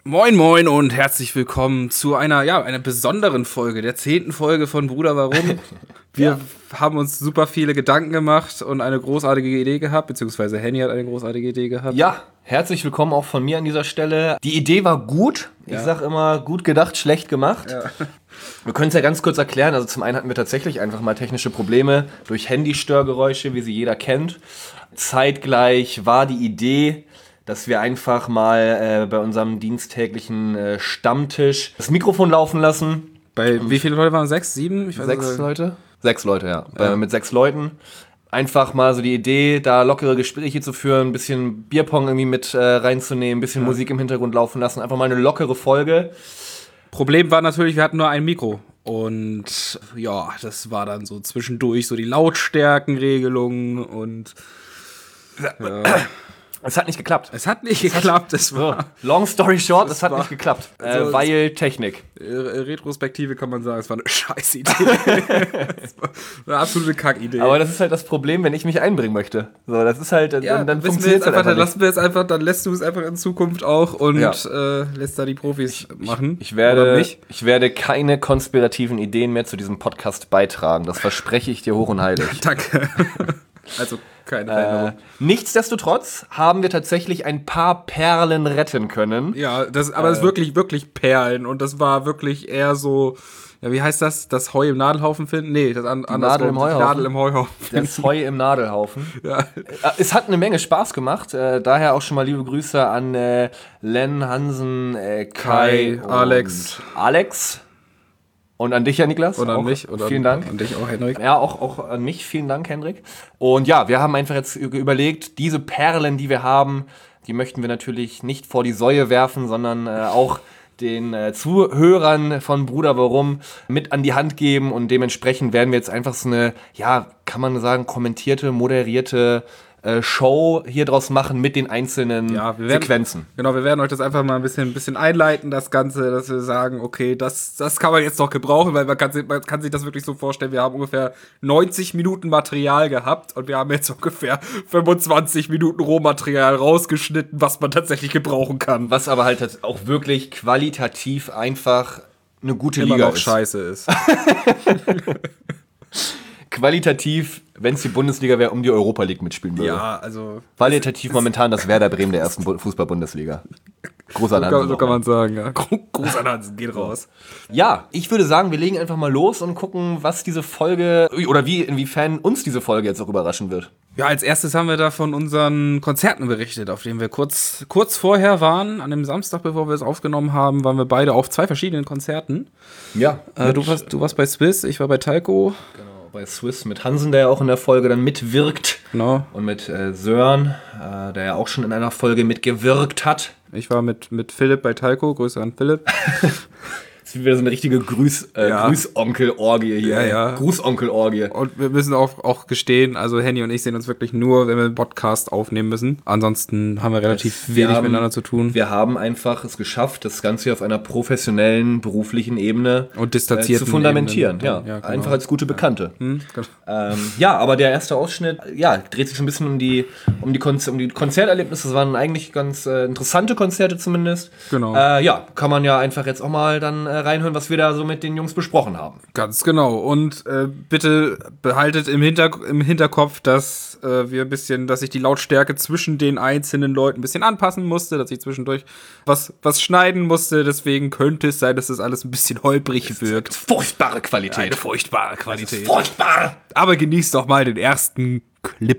Moin moin und herzlich willkommen zu einer besonderen Folge, der 10. Folge von Bruder Warum. Wir haben uns super viele Gedanken gemacht und eine großartige Idee gehabt, beziehungsweise Henny hat eine großartige Idee gehabt. Ja, herzlich willkommen auch von mir an dieser Stelle. Die Idee war gut. Ich sag immer, gut gedacht, schlecht gemacht. Ja. Wir können es ja ganz kurz erklären. Also zum einen hatten wir tatsächlich einfach mal technische Probleme durch Handystörgeräusche, wie sie jeder kennt. Zeitgleich war die Idee, dass wir einfach mal bei unserem dienstäglichen Stammtisch das Mikrofon laufen lassen. Bei wie viele Leute waren es? 6, 7? Ich weiß 6 Leute? 6 Leute, ja. Mit 6 Leuten. Einfach mal so die Idee, da lockere Gespräche zu führen, ein bisschen Bierpong irgendwie mit reinzunehmen, ein bisschen Musik im Hintergrund laufen lassen. Einfach mal eine lockere Folge. Problem war natürlich, wir hatten nur ein Mikro. Und ja, das war dann so zwischendurch so die Lautstärkenregelungen und Es hat nicht geklappt. Es hat nicht geklappt. Es war long story short, es hat nicht geklappt. Weil Technik. Retrospektive kann man sagen, es war eine Scheißidee. Es war eine absolute Kackidee. Aber das ist halt das Problem, wenn ich mich einbringen möchte. So, das ist halt, dann funktioniert es einfach. Dann lässt du es einfach in Zukunft auch und lässt da die Profis machen. Ich werde keine konspirativen Ideen mehr zu diesem Podcast beitragen. Das verspreche ich dir hoch und heilig. Danke. Also keine Veränderung. Nichtsdestotrotz haben wir tatsächlich ein paar Perlen retten können. Ja, das ist wirklich, wirklich Perlen. Und das war wirklich eher so, ja, wie heißt das? Das Heu im Nadelhaufen finden? Nee, das Nadel im Heuhaufen. Nadel im Heuhaufen. Das Heu im Nadelhaufen. Ja. Es hat eine Menge Spaß gemacht. Daher auch schon mal liebe Grüße an Len, Hansen, Kai, Alex. Und an dich, ja, Niklas. Und an mich. Und vielen Dank. An dich auch, Henrik. Ja, auch an mich. Vielen Dank, Henrik. Und ja, wir haben einfach jetzt überlegt, diese Perlen, die wir haben, die möchten wir natürlich nicht vor die Säue werfen, sondern auch den Zuhörern von Bruder Warum mit an die Hand geben. Und dementsprechend werden wir jetzt einfach so eine, ja, kann man sagen, kommentierte, moderierte Show hier draus machen mit den einzelnen Sequenzen. Genau, wir werden euch das einfach mal ein bisschen einleiten, das Ganze, dass wir sagen, okay, das kann man jetzt noch gebrauchen, weil man kann sich das wirklich so vorstellen, wir haben ungefähr 90 Minuten Material gehabt und wir haben jetzt ungefähr 25 Minuten Rohmaterial rausgeschnitten, was man tatsächlich gebrauchen kann. Was aber halt auch wirklich qualitativ einfach eine gute Immer Liga noch scheiße ist. Qualitativ, wenn es die Bundesliga wäre, um die Europa League mitspielen würde. Ja, also... Qualitativ momentan das Werder Bremen der ersten Fußball-Bundesliga. Gruß an Hansen. So kann man sagen, ja. Gruß an Hansen, geht raus. Ja, ich würde sagen, wir legen einfach mal los und gucken, was diese Folge, oder inwiefern uns diese Folge jetzt auch überraschen wird. Ja, als erstes haben wir da von unseren Konzerten berichtet, auf denen wir kurz vorher waren. An dem Samstag, bevor wir es aufgenommen haben, waren wir beide auf 2 verschiedenen Konzerten. Ja. Du warst bei Swiss, ich war bei Talco. Genau. Bei Swiss mit Hansen, der ja auch in der Folge dann mitwirkt. Genau. Und mit Sören, der ja auch schon in einer Folge mitgewirkt hat. Ich war mit Philipp bei Talco, Grüße an Philipp. Das ist wieder so eine richtige Grüßonkel-Orgie hier. Ja. Grußonkel-Orgie. Und wir müssen auch gestehen, also Henny und ich sehen uns wirklich nur, wenn wir einen Podcast aufnehmen müssen. Ansonsten haben wir relativ wenig miteinander zu tun. Wir haben einfach es geschafft, das Ganze auf einer professionellen, beruflichen Ebene und distanzierten zu fundamentieren. Ebenen. Ja, genau. Einfach als gute Bekannte. Genau. Aber der erste Ausschnitt, dreht sich so ein bisschen um die Konzerterlebnisse. Das waren eigentlich ganz interessante Konzerte zumindest. Genau. Kann man ja einfach jetzt auch mal dann reinhören, was wir da so mit den Jungs besprochen haben. Ganz genau. Und bitte behaltet im Hinterkopf, dass dass ich die Lautstärke zwischen den einzelnen Leuten ein bisschen anpassen musste, dass ich zwischendurch was schneiden musste. Deswegen könnte es sein, dass das alles ein bisschen holprig wirkt. Furchtbare Qualität. Eine furchtbare Qualität. Furchtbar! Aber genießt doch mal den ersten Clip.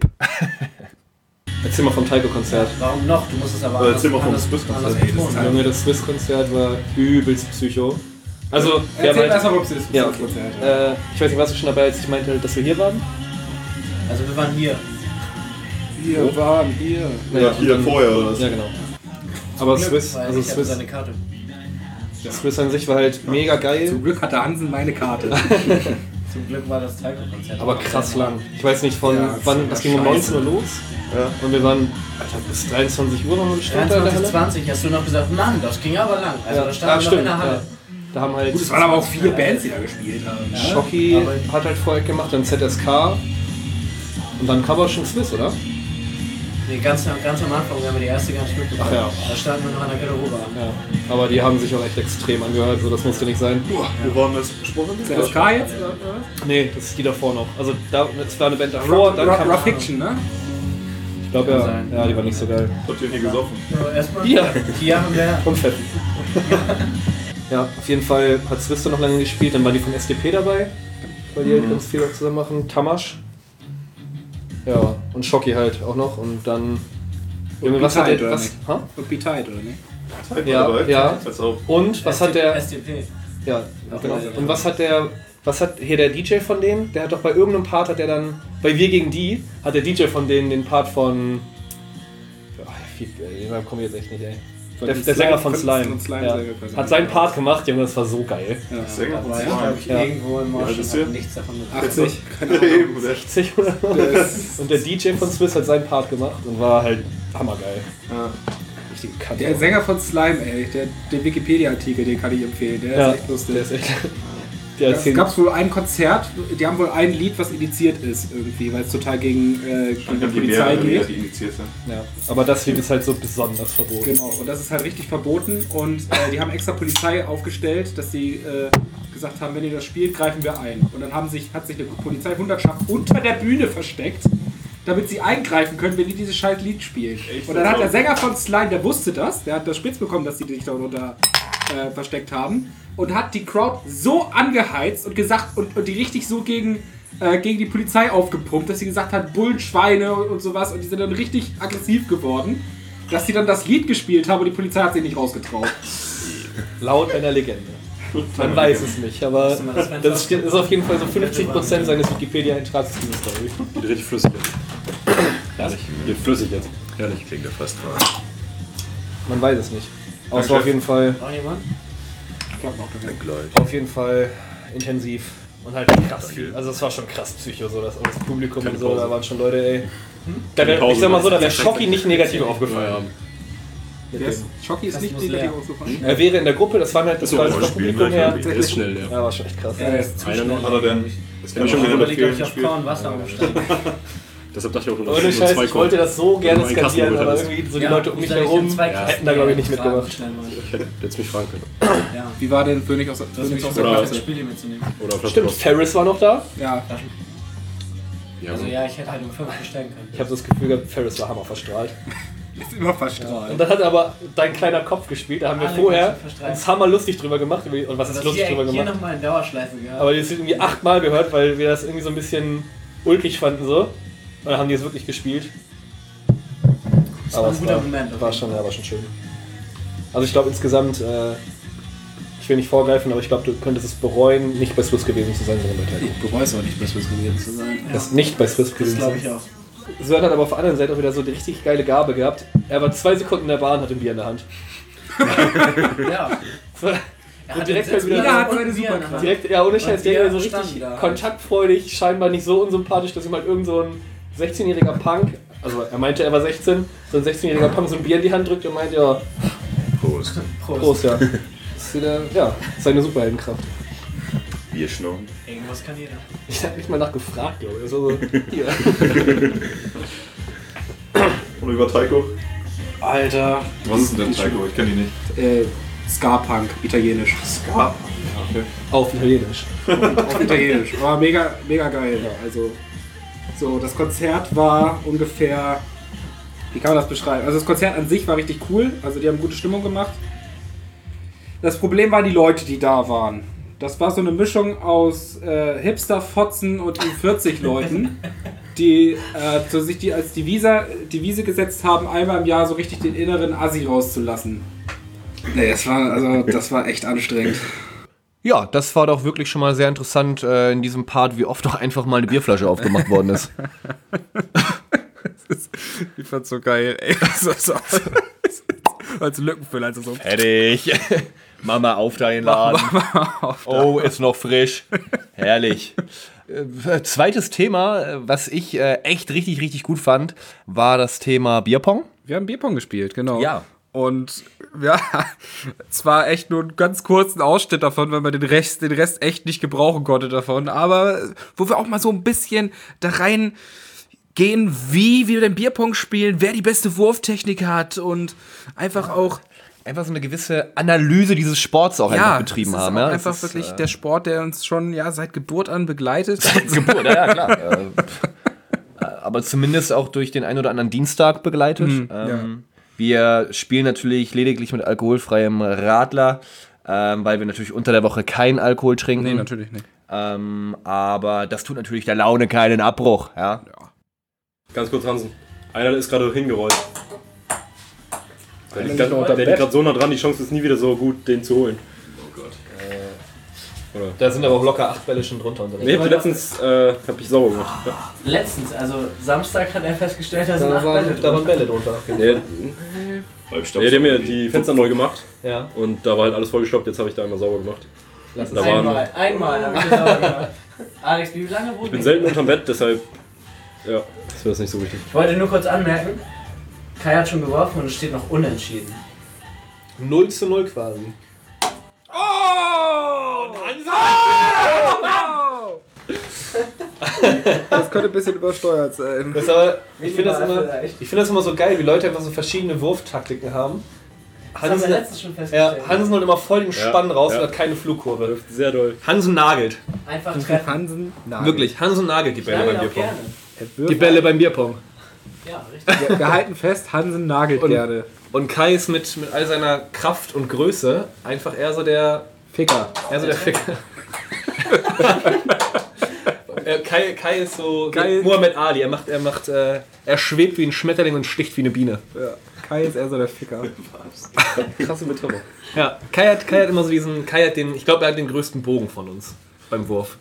Erzähl mal vom Taiko-Konzert. Warum noch? Du musst es aber erzähl mal vom Swiss-Konzert. Junge, das Swiss-Konzert war übelst psycho. Also, erzähl erstmal vom Swiss-Konzert. Ja, okay. Ich weiß nicht, warst du schon dabei, als ich meinte, dass wir hier waren? Also wir waren hier. Wir waren hier. Ja, hier vorher oder was? Ja, genau. Aber Swiss, seine Karte. Swiss an sich war halt mega geil. Zum Glück hatte Hansen meine Karte. Zum Glück war das Taiko-Konzert. Aber krass lang. Ich weiß nicht, wann, das ging um 19 Uhr los. Ja. Und wir waren, bis 23 Uhr noch im Stand. 23, hast du noch gesagt, Mann, das ging aber lang. Also da stand noch in der Halle. Ja. Da haben halt. Gut, es waren aber auch 4 Bands, die da gespielt haben. Ja. Schocki hat halt vorher gemacht, dann ZSK. Und dann kam aber schon Swiss, oder? Nee, ganz am Anfang, wir haben die erste gar nicht mitbekommen. Ach ja. Da standen wir noch an der Garderobe an. Ja. Aber die haben sich auch echt extrem angehört, so das musste nicht sein. Wo waren das gesprochen? ZSK jetzt? Oder? Nee, das ist die davor noch. Also das war eine Band davor, dann kam... Rough Fiction, ne? Ich glaube ja, die war nicht so geil. Habt ihr nie gesoffen? So, erstmal. Hier. Hier haben wir. Und Fetten. Ja, auf jeden Fall hat Swister noch lange gespielt, dann war die von SDP dabei, weil die halt ganz viel auch zusammen machen. Tamasch. Ja, und Shocky halt auch noch und dann... Und was hat Be-Tight, der... oder Was, nicht? ha? Und Be Tight, oder nicht? Ja. Als auch. Und was hat der... SDP. Ja, genau. Und was hat hier der DJ von denen? Der hat doch bei irgendeinem Part hat der dann... Bei Wir gegen die hat der DJ von denen den Part von... Den komme ich jetzt echt nicht, ey. Der Sänger von Slime. Ja. Hat seinen Part gemacht, Junge, das war so geil. Ja. Sänger von Aber Slime. glaube ich, Ja. irgendwo im alt Marsch ist der? hat nichts davon mit. 80, keine Ahnung. Eben, oder? 60 oder so. Und der DJ von Swiss hat seinen Part gemacht und war halt hammergeil. Ja. Richtige Kante. Der Sänger von Slime, ey, den Wikipedia-Artikel, den kann ich empfehlen. Der ist echt lustig. Der ist echt... Der Es gab wohl ein Konzert, die haben wohl ein Lied, was indiziert ist irgendwie, weil es total gegen die Polizei geht. Die initiiert sind. ja. Aber das Lied ist halt so besonders verboten. Genau, und das ist halt richtig verboten und die haben extra Polizei aufgestellt, dass sie gesagt haben, wenn ihr das spielt, greifen wir ein. Und dann hat sich eine Polizeihundertschaft unter der Bühne versteckt, damit sie eingreifen können, wenn die dieses scheiß Lied spielen. Echt? Und dann hat der Sänger von Slime, der wusste das, der hat das spitz bekommen, dass die sich da unter versteckt haben und hat die Crowd so angeheizt und gesagt und die richtig so gegen die Polizei aufgepumpt, dass sie gesagt hat, Bullen, Schweine und sowas und die sind dann richtig aggressiv geworden, dass sie dann das Lied gespielt haben und die Polizei hat sich nicht rausgetraut. Laut einer Legende. Man weiß es nicht, aber das ist auf jeden Fall so 50% seines Wikipedia-Eintrags in die Story. Geht richtig flüssig jetzt. Herrlich. Geht flüssig jetzt. Herrlich. Klingt ja fast wahr. Man weiß es nicht. Aber es war auf jeden Fall... Noch jemand? Ich glaube noch Denk gleich. Auf jeden Fall intensiv und halt krass viel. Also es war schon krass Psycho, so das Publikum Keine und so, Pause. da waren schon Leute, ey. Ich Pause. sag mal so, da wäre Schocki nicht negativ aufgefallen. Mit dem. Schocki ist Das nicht muss negativ leer. ausgefallen. Er wäre in der Gruppe, das war halt das So, war das spielen Publikum her. Der ist schnell, der. Ja, war schon echt krass. Ja, der ist zu Einer schnell. noch, Hat er denn? Das hab ich schon Aber gesehen, liegt, glaube ich, auf gespielt. Korn Wasser umsteigen. Deshalb dachte ich auch nur, Ohne nur Scheiß, zwei ich wollte das so gerne Wenn du einen skalieren, Kasten aber geholt irgendwie so die Leute um mich herum hätten da glaube ich nicht mitgemacht. Ich hätte jetzt mich fragen können. Ja. Wie war denn König aus Du hast König jetzt auch aus so der Oder- das Klasse? Spiel mitzunehmen. Oder auf das Stimmt, Post. Ferris war noch da. Ja, Ja, Also ja, ich hätte halt um 5 besteigen können. Ich habe das Gefühl gehabt, Ferris war hammer verstrahlt. ist immer verstrahlt. Und dann hat aber dein kleiner Kopf gespielt, da haben wir Alle vorher ganz verstrahlt. uns hammer lustig drüber gemacht. Und was ist Also lustig hier, drüber hier gemacht? nochmal in Dauerschleife gehabt. Aber die ist irgendwie 8-mal gehört, weil wir das irgendwie so ein bisschen ulkig fanden so. Und dann haben die es wirklich gespielt. das war ein guter Moment. auf war jeden schon, Fall. ja, war schon schön. Also ich glaube insgesamt, ich will nicht vorgreifen, aber ich glaube, du könntest es bereuen, nicht bei Swiss gewesen zu sein, sondern bei Taiko. Ich bereue es auch nicht, bei Swiss gewesen zu sein. Das nicht bei Swiss Das gewesen glaube sein. ich auch. Sören hat aber auf der anderen Seite auch wieder so eine richtig geile Gabe gehabt. Er war 2 Sekunden in der Bahn, hat ein Bier in der Hand. Ja. Und direkt halt wieder Jeder hat und seine Bier in der Hand. direkt, ja, ohne Scheiß, Und der wir so standen richtig da. kontaktfreudig, scheinbar nicht so unsympathisch, dass ihm halt irgend so ein 16-jähriger Punk, also er meinte, er war 16, so ein 16-jähriger Punk so ein Bier in die Hand drückt und meint, ja, Prost. Prost, ja. Das ist wieder, ja, seine Superheldenkraft. Bier schnorren. Irgendwas kann jeder. Ich hab nicht mal nachgefragt, glaube ich. Also, hier. Und über Taiko? Alter, Was ist denn Taiko? Ich kenne ihn nicht. Ska-Punk, italienisch. Ska. Okay. Auf Italienisch. Auf italienisch. War mega, mega geil. Also, so, das Konzert war ungefähr, wie kann man das beschreiben? Also das Konzert an sich war richtig cool, also die haben gute Stimmung gemacht. Das Problem waren die Leute, die da waren. Das war so eine Mischung aus Hipster-Fotzen und U40-Leuten, die sich die als Devise gesetzt haben, einmal im Jahr so richtig den inneren Assi rauszulassen. Nee, das war echt anstrengend. Ja, das war doch wirklich schon mal sehr interessant in diesem Part, wie oft doch einfach mal eine Bierflasche aufgemacht worden ist. Ich fand's so geil, ey. Als Lückenfüller, also so. Fertig. Mama auf deinen Laden. Oh, ist noch frisch. Herrlich. Zweites Thema, was ich echt richtig, richtig gut fand, war das Thema Bierpong. Wir haben Bierpong gespielt, genau. Ja. Und ja, es war echt nur einen ganz kurzen Ausschnitt davon, weil man den Rest echt nicht gebrauchen konnte davon. Aber wo wir auch mal so ein bisschen da rein gehen, wie wir den Bierpong spielen, wer die beste Wurftechnik hat und einfach auch Einfach so eine gewisse Analyse dieses Sports auch einfach betrieben das ist haben. auch Ja, einfach ist, wirklich der Sport, der uns schon seit Geburt an begleitet. Geburt, ja, klar. Aber zumindest auch durch den einen oder anderen Dienstag begleitet. Wir spielen natürlich lediglich mit alkoholfreiem Radler, weil wir natürlich unter der Woche keinen Alkohol trinken. Nee, natürlich nicht. Aber das tut natürlich der Laune keinen Abbruch. Ja. Ganz kurz, Hansen. Einer ist gerade hingerollt. Der liegt unter gerade Bett. so nah dran, die Chance ist nie wieder so gut, den zu holen. Oh Gott. Da sind aber auch locker 8 Bälle schon drunter. Nee, letztens hab ich sauber gemacht. Ja. Letztens, also Samstag hat er festgestellt, da sind Da 8 Bälle waren drin. Bälle drunter. Die haben mir die Fenster neu gemacht Ja. und da war halt alles vollgestoppt, jetzt habe ich da einmal sauber gemacht. Lass es Da waren, Einmal habe ich das sauber gemacht. Alex, wie lange wurde ich bin selten unterm Bett, deshalb ja, das wäre das nicht so wichtig. Ich wollte nur kurz anmerken, Kai hat schon geworfen und es steht noch unentschieden. 0:0 quasi. Das könnte ein bisschen übersteuert sein. Das aber, ich finde das, Vielleicht. find das immer so geil, wie Leute einfach so verschiedene Wurftaktiken haben. Das haben wir Hansen, letztens schon festgestellt. Hansen holt immer voll den Spann raus ja. und hat keine Flugkurve. Läuft sehr doll. Hansen nagelt. Einfach treffen. Hansen, nein. Wirklich, Hansen nagelt die Bälle Nagel beim auch Bierpong. gerne. Die Bälle beim Bierpong. Ja, richtig. Wir halten fest, Hansen nagelt gerne. Und Kai ist mit all seiner Kraft und Größe einfach eher so der Ficker. Ficker. Kai ist so Kai- Muhammad Ali. Er schwebt wie ein Schmetterling und sticht wie eine Biene. Ja. Kai ist eher so der Ficker. Krasse Metapher. Ja, Kai hat immer so diesen, ich glaube, er hat den größten Bogen von uns beim Wurf.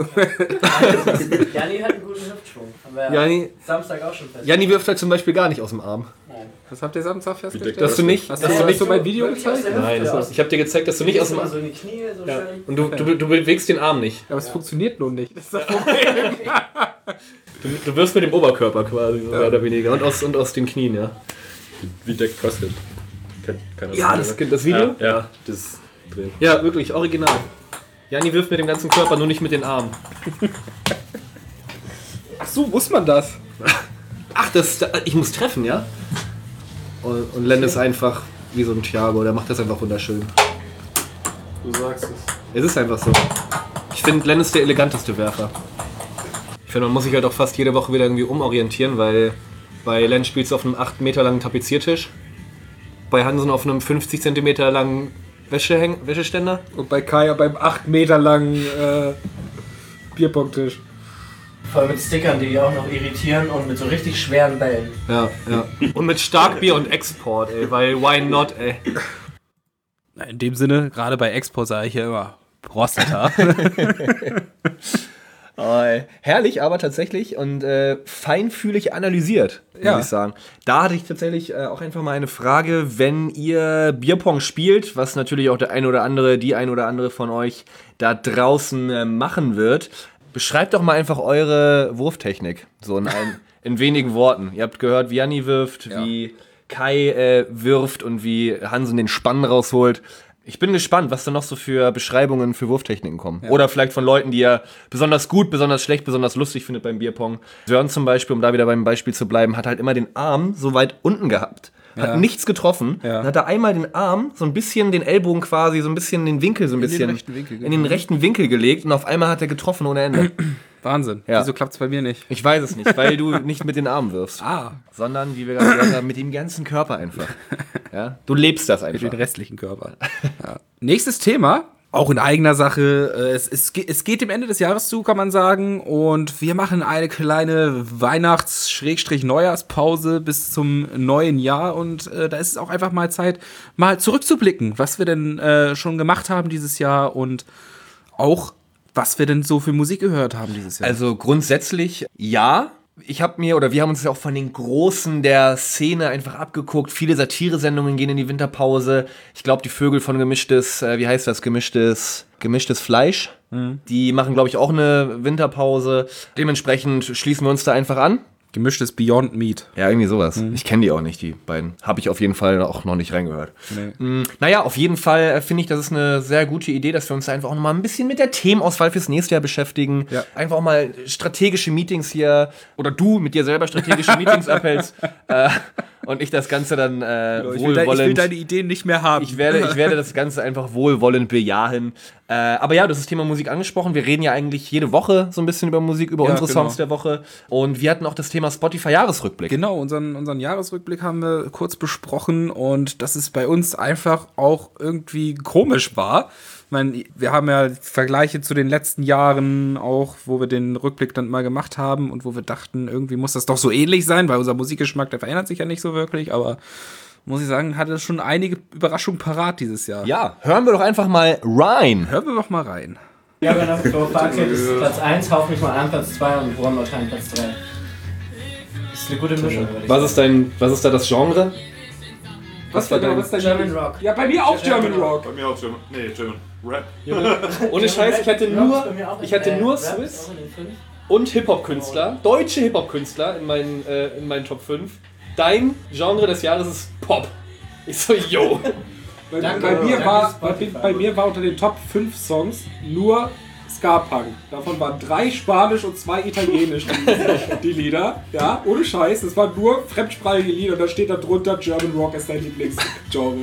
Janni hat einen guten Hüftschwung. Haben wir Janni- Samstag auch schon festgestellt. Janni wirft halt zum Beispiel gar nicht aus dem Arm. Was habt ihr Samstag festgestellt? Dass du nicht, Hast du nicht so mein Video Wirklich aus gezeigt? der Nein, Hüfte ich habe dir gezeigt, dass du nicht aus dem Immer Arm. so in die Knie, so Ja. schön. Und du bewegst den Arm nicht. Aber es funktioniert nur nicht. Das ist das Du wirfst mit dem Oberkörper quasi, so mehr oder weniger. Und aus den Knien, ja. Wie Deck CrossFit. Kennt keiner. Ja, das Video? Ja, das drehen. Ja, wirklich, original. Janni wirft mit dem ganzen Körper, nur nicht mit den Armen. Ach so, muss man das? Ach, ich muss treffen, ja? Und Len ist einfach wie so ein Thiago, der macht das einfach wunderschön. Du sagst es. Es ist einfach so. Ich finde, Len ist der eleganteste Werfer. Ich finde, man muss sich halt auch fast jede Woche wieder irgendwie umorientieren, weil bei Len spielst du auf einem 8 Meter langen Tapeziertisch, bei Hansen auf einem 50 cm langen Wäscheständer. Und bei Kai beim 8 Meter langen Bierpongtisch. Voll mit Stickern, die auch noch irritieren und mit so richtig schweren Bällen. Ja. Und mit Starkbier und Export, ey, weil why not, ey. In dem Sinne, gerade bei Export sage ich ja immer Prostata. Herrlich, aber tatsächlich und feinfühlig analysiert, muss ich sagen. Da hatte ich tatsächlich auch einfach mal eine Frage, wenn ihr Bierpong spielt, was natürlich auch die ein oder andere von euch da draußen machen wird. Beschreibt doch mal einfach eure Wurftechnik, so in wenigen Worten. Ihr habt gehört, wie Janni wirft, wie Kai wirft und wie Hansen den Spann rausholt. Ich bin gespannt, was da noch so für Beschreibungen für Wurftechniken kommen. Ja. Oder vielleicht von Leuten, die ihr besonders gut, besonders schlecht, besonders lustig findet beim Bierpong. Sören zum Beispiel, um da wieder beim Beispiel zu bleiben, hat halt immer den Arm so weit unten gehabt. Hat nichts getroffen. Ja. Dann hat er einmal den Arm, so ein bisschen den Ellbogen quasi, so ein bisschen den Winkel, so ein bisschen in den rechten Winkel gelegt und auf einmal hat er getroffen ohne Ende. Wahnsinn. Ja. Wieso klappt es bei mir nicht? Ich weiß es nicht, weil du nicht mit den Armen wirfst. Sondern, wie wir gerade gesagt haben, mit dem ganzen Körper einfach. Ja? Du lebst das einfach. Mit dem restlichen Körper. Nächstes Thema, auch in eigener Sache. Es geht dem Ende des Jahres zu, kann man sagen. Und wir machen eine kleine Weihnachts-Neujahrspause bis zum neuen Jahr. Und da ist es auch einfach mal Zeit, mal zurückzublicken, was wir denn schon gemacht haben dieses Jahr und auch was wir denn so für Musik gehört haben dieses Jahr. Also grundsätzlich ja. Wir haben uns ja auch von den Großen der Szene einfach abgeguckt. Viele Satire-Sendungen gehen in die Winterpause. Ich glaube, die Vögel von Gemischtes Fleisch. Die machen, glaube ich, auch eine Winterpause. Dementsprechend schließen wir uns da einfach an. Gemischtes Beyond Meat. Ja, irgendwie sowas. Ich kenne die auch nicht, die beiden. Habe ich auf jeden Fall auch noch nicht reingehört. Nee. Naja, auf jeden Fall finde ich, das ist eine sehr gute Idee, dass wir uns einfach auch noch mal ein bisschen mit der Themenauswahl fürs nächste Jahr beschäftigen. Ja. Einfach auch mal strategische Meetings hier, oder du mit dir selber strategische Meetings abhältst und ich das Ganze dann Ich will deine Ideen nicht mehr haben. Ich werde das Ganze einfach wohlwollend bejahen. Aber ja, du hast das Thema Musik angesprochen. Wir reden ja eigentlich jede Woche so ein bisschen über Musik, über unsere Songs der Woche. Und wir hatten auch das Thema Spotify-Jahresrückblick. Genau, unseren Jahresrückblick haben wir kurz besprochen und dass es bei uns einfach auch irgendwie komisch war. Ich meine, wir haben ja Vergleiche zu den letzten Jahren auch, wo wir den Rückblick dann mal gemacht haben und wo wir dachten, irgendwie muss das doch so ähnlich sein, weil unser Musikgeschmack, der verändert sich ja nicht so wirklich, aber muss ich sagen, hatte schon einige Überraschungen parat dieses Jahr. Ja, hören wir doch einfach mal rein. Hören wir doch mal rein. Ja, wenn das so Fazit ist Platz 1, Hauf mich mal an, Platz 2 und One More Time Platz 3. Das ist eine gute Mischung, würde ich sagen. Was ist da das Genre? Was war dein German Rock. Ja, bei mir auch German Rock. Bei mir auch German. Nee, German Rap. Ohne Scheiß, ich hatte nur Swiss und Hip-Hop-Künstler, deutsche Hip-Hop-Künstler in meinen Top 5. Dein Genre des Jahres ist Pop. Ich so, yo. Bei mir war unter den Top 5 Songs nur Ska-Punk. Davon waren 3 Spanisch und 2 Italienisch die Lieder. Ja, ohne Scheiß. Es waren nur fremdsprachige Lieder und da steht da drunter German Rock ist dein Lieblingsgenre.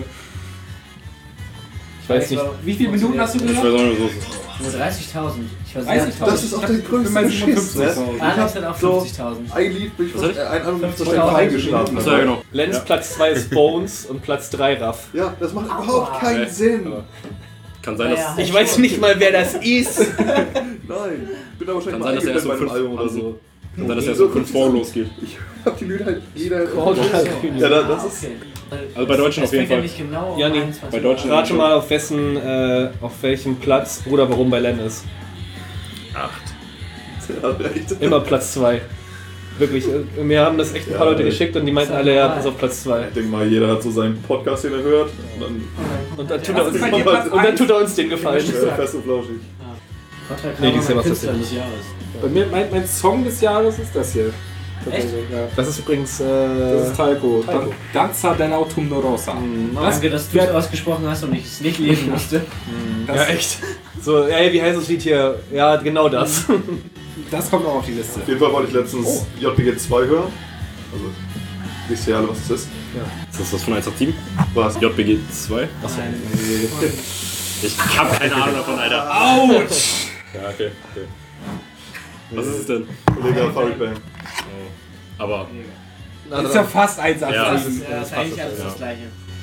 Ich weiß nicht. Wie viele Minuten hast du Ich weiß gehört? auch nicht, was es ist. Nur 30.000. Ich war 30.000. Das ist auch der größte Schiss, ne? Alex hat auch 50.000. Ein Lied bin ich fast ein Album 50.000 eingeschlafen. Achso, ja, genau. Lenz Platz 2 ist Bones und Platz 3 Raff. Ja, das macht überhaupt keinen Sinn. Kann sein, dass, Ich weiß nicht mal, wer das ist. Nein, bin da wahrscheinlich kann mal sein, dass er erst eingeblendet um bei 5 einem Album oder so. Kann sein, dass er erst um 5 vor losgeht. Ich hab die Lieder halt jeder... Ja, Ja, das ist... Okay. Also bei Deutschen auf jeden Fall. Nicht genau Ja, nee, 21 bei Deutschen- Rate mal, auf welchem Platz Bruder Warum bei Len ist. 8. Ja, echt. Immer Platz 2. Wirklich, mir haben das echt ein paar Leute geschickt und die meinten alle, ja, das ist auf Platz 2. Ich denke mal, jeder hat so seinen Podcast, den er hört. Und dann Und dann tut er uns den Gefallen. fest und flauschig. Nee, die ist ja was Künstler des Jahres. Bei mir, mein Song des Jahres ist das hier. Echt? Ja. Das ist übrigens. Das ist Talco. Danza dell'Autunno Rosa. Danke, dass du es ausgesprochen hast und ich es nicht lesen musste. Ja, echt. So, ey, wie heißt das Lied hier? Ja, genau das. Das kommt auch auf die Liste. Auf jeden Fall wollte ich letztens JBG 2 hören. Also, wisst ihr alle, was das ist? Ist das von 187? Was? JBG 2? Achso. Ich hab keine Ahnung davon, Alter. Autsch! Ja, okay. Was ist es denn? Illegal Farid Bang. Aber Das ist ja fast 1,8. Ja. Das ist eigentlich alles das Gleiche.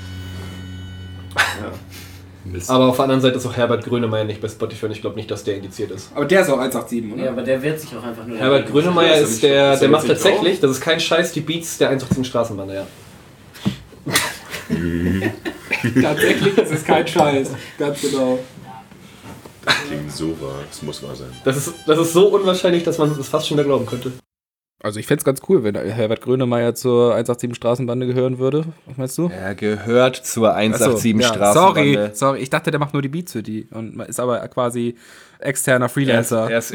Mist. Aber auf der anderen Seite ist auch Herbert Grönemeyer nicht bei Spotify und ich glaube nicht, dass der indiziert ist. Aber der ist auch 1,87, oder? Ja, aber der wird sich auch einfach nur... Herbert Grönemeyer ist der Ist er macht jetzt nicht tatsächlich, das ist kein Scheiß, die Beats der 187 Straßenbahn, ja. Tatsächlich ist es kein Scheiß. Ganz genau. Klingt so wahr, es muss wahr sein. Das ist so unwahrscheinlich, dass man es fast schon mehr glauben könnte. Also ich fände es ganz cool, wenn Herbert Grönemeyer zur 187 Straßenbande gehören würde. Was meinst du? Er gehört zur 187 ja, Straßenbahn. sorry, ich dachte, der macht nur die Beats für die und ist aber quasi externer Freelancer. Er ist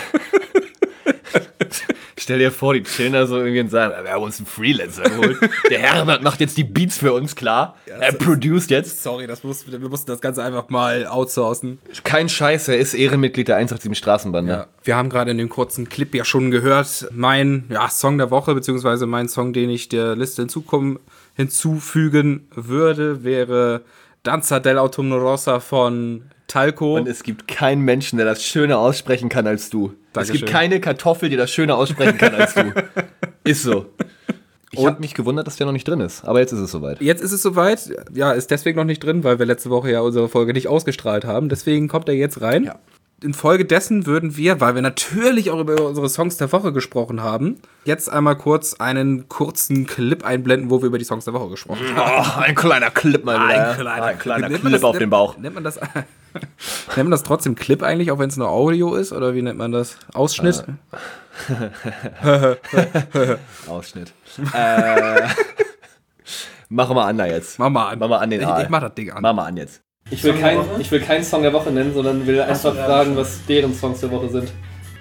Stell dir vor, die chillen da so irgendwie und sagen, wir haben uns einen Freelancer geholt. Der Herbert macht jetzt die Beats für uns, klar. Er produced jetzt. Sorry, wir mussten das Ganze einfach mal outsourcen. Kein Scheiß, er ist Ehrenmitglied der 187 Straßenbande. Ja. Wir haben gerade in dem kurzen Clip ja schon gehört, mein Song der Woche, beziehungsweise mein Song, den ich der Liste hinzufügen würde, wäre Danza dell'Autunno Rosa von Talco. Und es gibt keinen Menschen, der das schöner aussprechen kann als du. Dankeschön. Es gibt keine Kartoffel, die das schöner aussprechen kann als du. Ist so. Ich habe mich gewundert, dass der noch nicht drin ist. Aber jetzt ist es soweit. Jetzt ist es soweit. Ja, ist deswegen noch nicht drin, weil wir letzte Woche ja unsere Folge nicht ausgestrahlt haben. Deswegen kommt er jetzt rein. Ja. Infolgedessen würden wir, weil wir natürlich auch über unsere Songs der Woche gesprochen haben, jetzt einmal kurz einen kurzen Clip einblenden, wo wir über die Songs der Woche gesprochen haben. Oh, ein kleiner Clip mal wieder. Ein kleiner Clip auf den Bauch. Nennt man das trotzdem Clip eigentlich, auch wenn es nur Audio ist? Oder wie nennt man das? Ausschnitt? Ausschnitt. Mach mal an da jetzt. Mach mal an. Mach mal an den Aal. Ich mach das Ding an. Mach mal an jetzt. Ich will keinen Song der Woche nennen, sondern will einfach fragen, was deren Songs der Woche sind.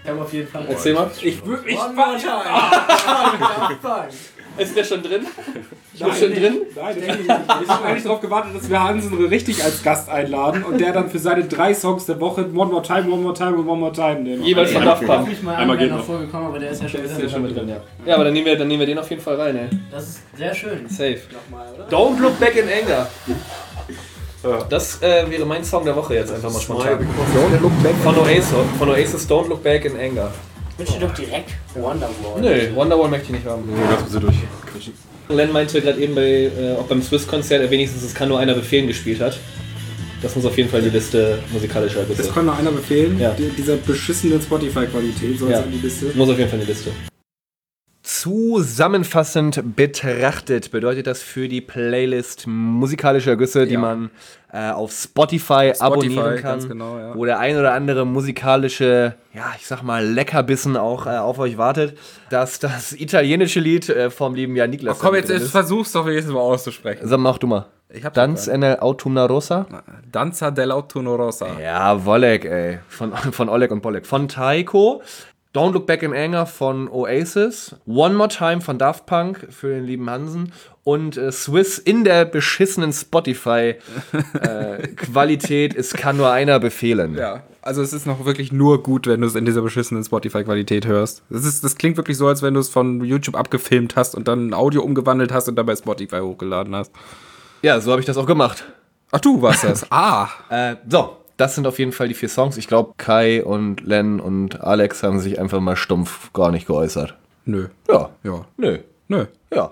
Ich habe auf jeden Fall. Erzähl mal. Ich One more time. ist der schon drin? Ich bin schon drin. Nein, wir haben eigentlich darauf gewartet, dass wir Hansen richtig als Gast einladen und der dann für seine 3 Songs der Woche One More Time, One More Time und One More Time nehmen. Jeweils von Daft Punk. Ich mal Einmal an, geht noch noch. vorgekommen, aber der ist ja schon Ist schon mit drin, ja. ja. Ja, aber dann nehmen wir den auf jeden Fall rein, ey. Das ist sehr schön. Safe. Nochmal, oder? Don't Look Back in Anger. Das wäre mein Song der Woche jetzt einfach mal spontan. Don't look back. Von Oasis, Don't Look Back in Anger. Ich wünsche dir doch direkt Wonderwall. Nö, Wonderwall möchte ich nicht haben. Ganz bisschen durchquetschen. Len meinte gerade eben auch beim Swiss-Konzert, wenigstens es kann nur einer befehlen gespielt hat. Das muss auf jeden Fall in die Liste musikalischer Das Liste. kann nur einer befehlen. Ja. Dieser beschissenen Spotify-Qualität soll Ja. es in die Liste. Muss auf jeden Fall in die Liste. Zusammenfassend betrachtet bedeutet das für die Playlist musikalische Ergüsse, die man auf Spotify abonnieren kann, ganz genau, ja. wo der ein oder andere musikalische, ja, ich sag mal, Leckerbissen auch auf euch wartet, dass das italienische Lied vom lieben Jan Niklas. Ach komm, jetzt drin ist. versuch's doch wenigstens mal auszusprechen. Sag mal, mach du mal. Ich hab Danz nel Autumna Rosa? Danza dell'Autunno Rosa. Ja, Wolek, ey. Von Oleg und Bolek. Von Taiko. Don't Look Back in Anger von Oasis. One More Time von Daft Punk für den lieben Hansen. Und Swiss in der beschissenen Spotify-Qualität. Es kann nur einer befehlen. Ja, also es ist noch wirklich nur gut, wenn du es in dieser beschissenen Spotify-Qualität hörst. Das klingt wirklich so, als wenn du es von YouTube abgefilmt hast und dann ein Audio umgewandelt hast und dann bei Spotify hochgeladen hast. Ja, so habe ich das auch gemacht. Ach, du warst das. So, das sind auf jeden Fall die 4 Songs. Ich glaube, Kai und Len und Alex haben sich einfach mal stumpf gar nicht geäußert. Nö. Ja. Ja. Nö. Nö. Ja.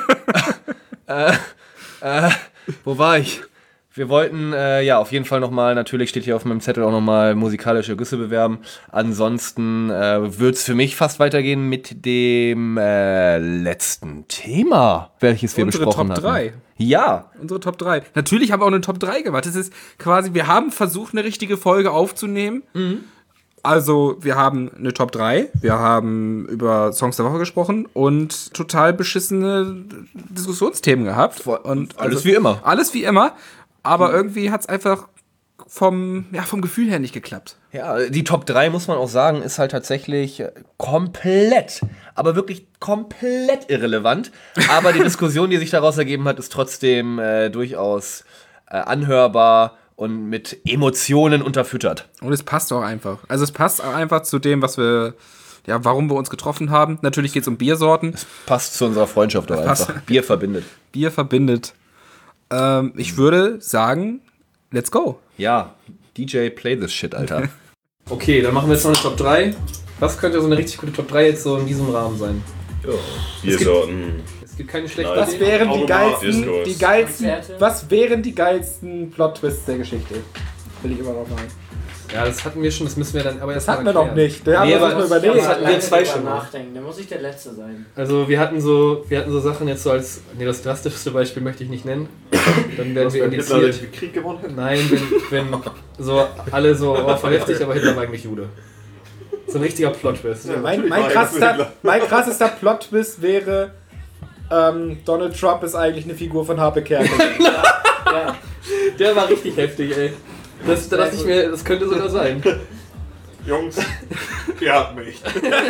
Wo war ich? Wir wollten auf jeden Fall nochmal, natürlich steht hier auf meinem Zettel auch nochmal musikalische Güsse bewerben. Ansonsten wird es für mich fast weitergehen mit dem letzten Thema, welches wir Unsere besprochen Top hatten. 3. Ja. Unsere Top 3. Natürlich haben wir auch eine Top 3 gemacht. Das ist quasi, wir haben versucht, eine richtige Folge aufzunehmen. Also, wir haben eine Top 3, wir haben über Songs der Woche gesprochen und total beschissene Diskussionsthemen gehabt. Und Alles wie immer. Alles wie immer, aber irgendwie hat es einfach vom Gefühl her nicht geklappt. Ja, die Top 3, muss man auch sagen, ist halt tatsächlich komplett, aber wirklich komplett irrelevant. Aber die Diskussion, die sich daraus ergeben hat, ist trotzdem durchaus anhörbar und mit Emotionen unterfüttert. Und es passt auch einfach. Also es passt auch einfach zu dem, warum wir uns getroffen haben. Natürlich geht es um Biersorten. Passt zu unserer Freundschaft auch einfach. Bier verbindet. Bier verbindet. Ich würde sagen, let's go. Ja, DJ, play this shit, Alter. Okay, dann machen wir jetzt noch eine Top 3. Was könnte so eine richtig gute Top 3 jetzt so in diesem Rahmen sein? Ja, Biersorten. Es gibt keine schlechten Was Ideen. wären Discos. was wären die geilsten Plot-Twists der Geschichte? Will ich immer noch mal. Ja, das hatten wir schon, das müssen wir dann aber erst Das hatten mal wir noch erklären. nicht. Da haben wir aber uns mal das überlegt. hatten wir 2 schon. Nachdenken. Da muss ich der Letzte sein. Also wir hatten so Sachen jetzt so als, das drastischste Beispiel möchte ich nicht nennen. Dann werden wir Hitler indiziert. den Krieg gewonnen hätte. Nein, wenn so alle so, voll heftig, aber Hitler war eigentlich Jude. So ein richtiger Plot-Twist. Mein krassester Plot-Twist wäre, Donald Trump ist eigentlich eine Figur von Harpe Kerkeling. Ja. Der war richtig heftig, ey. Das könnte sogar sein. Jungs, ihr habt mich.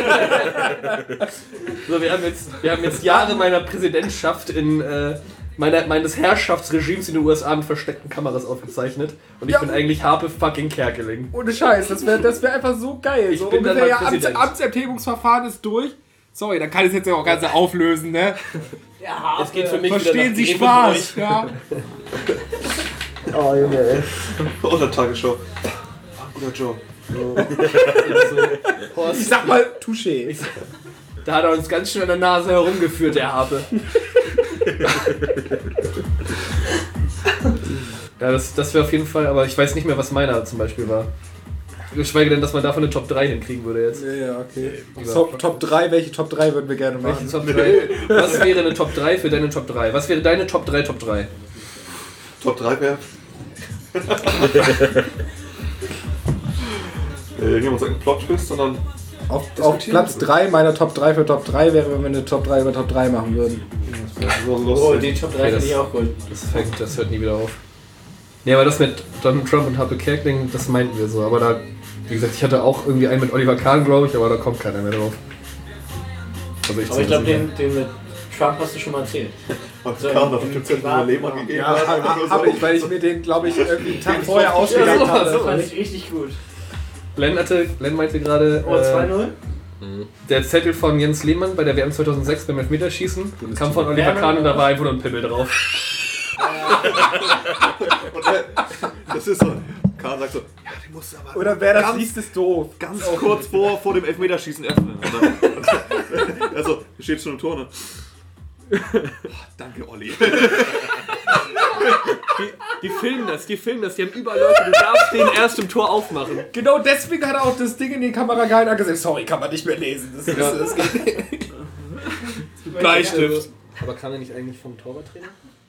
So, wir haben jetzt Jahre meiner Präsidentschaft meines Herrschaftsregimes in den USA mit versteckten Kameras aufgezeichnet. Und ich bin eigentlich Harpe fucking Kerkeling. Ohne Scheiß, das wär einfach so geil. Ich bin dann mal Präsident. Amtsenthebungsverfahren ist durch. Sorry, dann kann ich es jetzt auch ganz auflösen, ne? Ja, Es geht für mich Verstehen wieder Sie nach Spaß, ja? Oh, Junge, ey. Und der Tagesschau. Guter Job. Horst, Ich sag mal, Touché. da hat er uns ganz schön an der Nase herumgeführt, der Harpe. Ja, das wäre auf jeden Fall, aber ich weiß nicht mehr, was meiner zum Beispiel war. Geschweige denn, dass man davon eine Top 3 hinkriegen würde jetzt. Ja, okay. Top 3, welche Top 3 würden wir gerne Welche machen? Top 3? Was wäre eine Top 3 für deine Top 3? Was wäre deine Top 3 Top 3? Top 3 wäre. Niemand sagt einen Plot-Twist, sondern. Auf Platz 3 meiner Top 3 für Top 3 wäre, wenn wir eine Top 3 über Top 3 machen würden. So Oh, lustig. die Top 3 Okay, finde ich auch gut. Das hört nie wieder auf. Nee, aber das mit Donald Trump und Harpe Kerkeling, das meinten wir so, aber da Wie gesagt, ich hatte auch irgendwie einen mit Oliver Kahn, glaube ich, aber da kommt keiner mehr drauf. Also Aber ich glaube, den mit Trump hast du schon mal erzählt. Und So, Kahn im auf bestimmt Privat- Lehmann gegeben Ja, hat. habe ich, weil ich mir den, glaube ich, irgendwie einen Tag vorher ausgedacht Das habe. fand ich richtig gut. Len meinte gerade, Oh, 2-0? der Zettel von Jens Lehmann bei der WM 2006 beim Elfmeterschießen kam von Oliver Kahn und da war einfach nur ein Pimmel drauf. Das ist so. Kahn sagt so, ja, die musst du aber Oder wer das ganz- liest, ist doof. ganz kurz vor dem Elfmeterschießen öffnen. Also, hier steht schon im Tor, ne? Oh, danke, Olli. Die filmen das, die haben überall Leute, du darfst den erst im Tor aufmachen. Genau deswegen hat er auch das Ding in die Kamera gehalten und gesagt, sorry, kann man nicht mehr lesen. Das geht nicht. Bleistift. Aber kam er nicht eigentlich vom Torwarttrainer?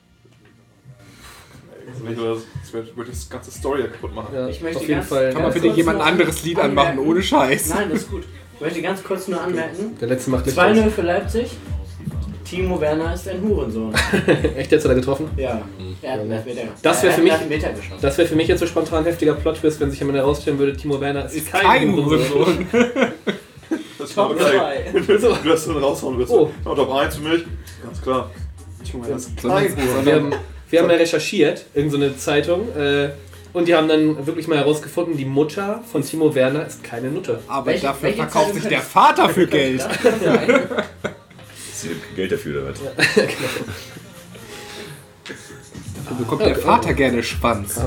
Das würde das ganze Story kaputt machen. Ja, Ich möchte auf jeden ganz- Fall. Kann man bitte kurz jemand ein noch anderes Lied anmachen, anmerken. ohne Scheiß? Nein, das ist gut. Ich möchte ganz kurz nur anmerken. Der letzte macht Licht 2-0 für Leipzig. Timo Werner ist ein Hurensohn. aus. Echt, jetzt hat er getroffen? Ja, er hat einen Elfmeter. Das wär für Er mich- hat einen Elfmeter geschossen. Das wäre für mich jetzt so spontan ein heftiger Plot-Twist, wenn sich jemand herausstellen würde, Timo Werner ist kein Hurensohn. Das Top war drei. Du hast so einen raushauen willst. Oh. Ja, Top 1 für mich, ganz klar. Das ist kein Wir haben ja recherchiert, irgendeine Zeitung, und die haben dann wirklich mal herausgefunden, die Mutter von Timo Werner ist keine Nutte. Aber Welche- dafür welche verkauft Zeitung sich der kannst- Vater für Geld. Ist hier Geld dafür oder was? Dafür bekommt der Vater gerne Schwanz.